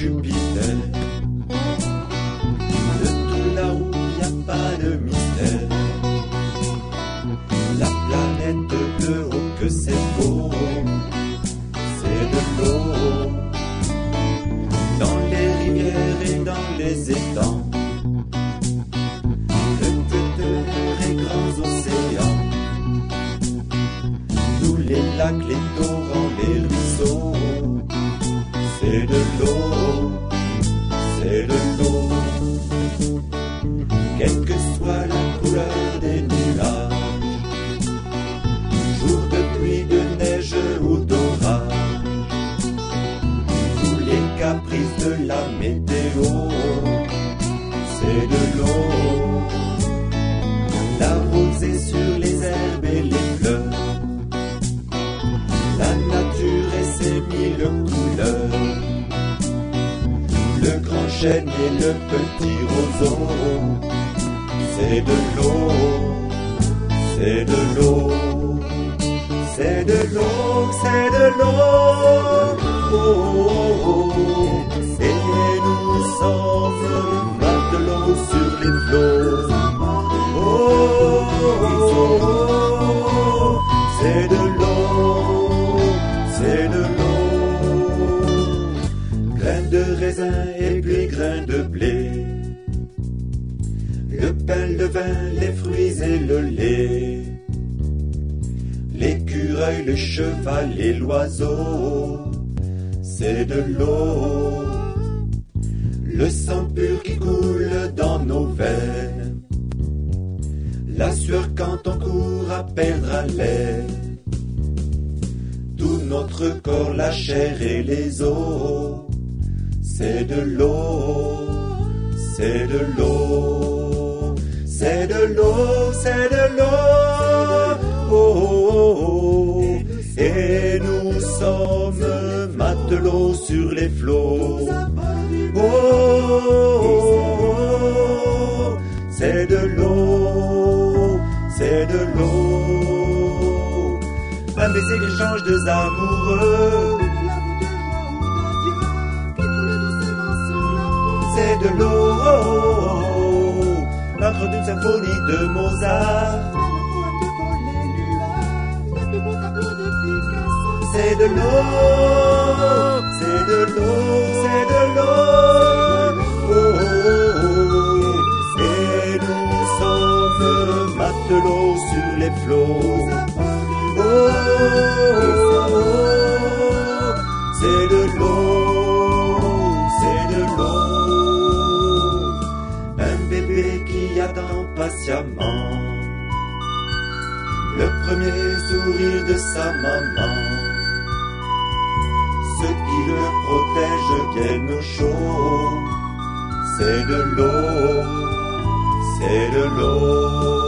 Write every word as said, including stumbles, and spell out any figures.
Jupiter. De tout là-haut, y a pas de mystère. La planète bleue, oh que c'est beau, c'est de l'eau. Dans les rivières et dans les étangs, de très grands océans, tous les lacs, les torrents, les ruisseaux, c'est de l'eau, c'est de l'eau. Quelle que soit la couleur des nuages, jour de pluie, de neige ou d'orage, tous les caprices de la météo, c'est de l'eau. La rosée sur les herbes et les fleurs, la nature et ses mille couleurs, le grand chêne et le petit roseau, c'est de l'eau, c'est de l'eau, c'est de l'eau, c'est de l'eau, oh, oh, oh. Et nous sommes matelots sur les flots, oh, oh, oh, oh. C'est de l'eau, c'est de l'eau, grain de raisin et puis grain de blé, le pain, le vin, les fruits et le lait, l'écureuil, le cheval et l'oiseau, c'est de l'eau. Le sang pur qui coule dans nos veines, la sueur quand on court à perdre haleine, tout notre corps, la chair et les os, c'est de l'eau, c'est de l'eau, c'est de l'eau, c'est de l'eau, oh, oh, oh. Et nous sommes matelots sur les flots, oh, oh, oh. C'est de l'eau, c'est de l'eau, un baiser l'échange deux amoureux, c'est de l'eau, l'encre d'une symphonie de Mozart, c'est de l'eau, c'est de l'eau, c'est de l'eau, oh, oh, oh. Et nous sommes matelots sur les flots, oh, oh, oh. C'est de l'eau, c'est de l'eau, un bébé qui attend patiemment le premier sourire de sa maman. Ce qui le protège bien au chaud, c'est de l'eau, c'est de l'eau.